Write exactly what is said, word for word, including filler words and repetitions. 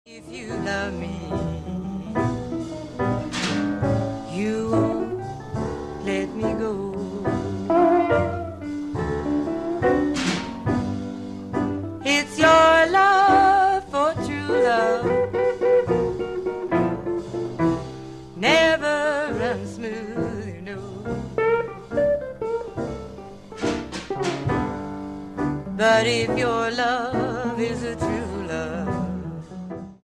If you love me, you won't let me go. It's your love for true love, never runs smooth, you know. But if your love is a true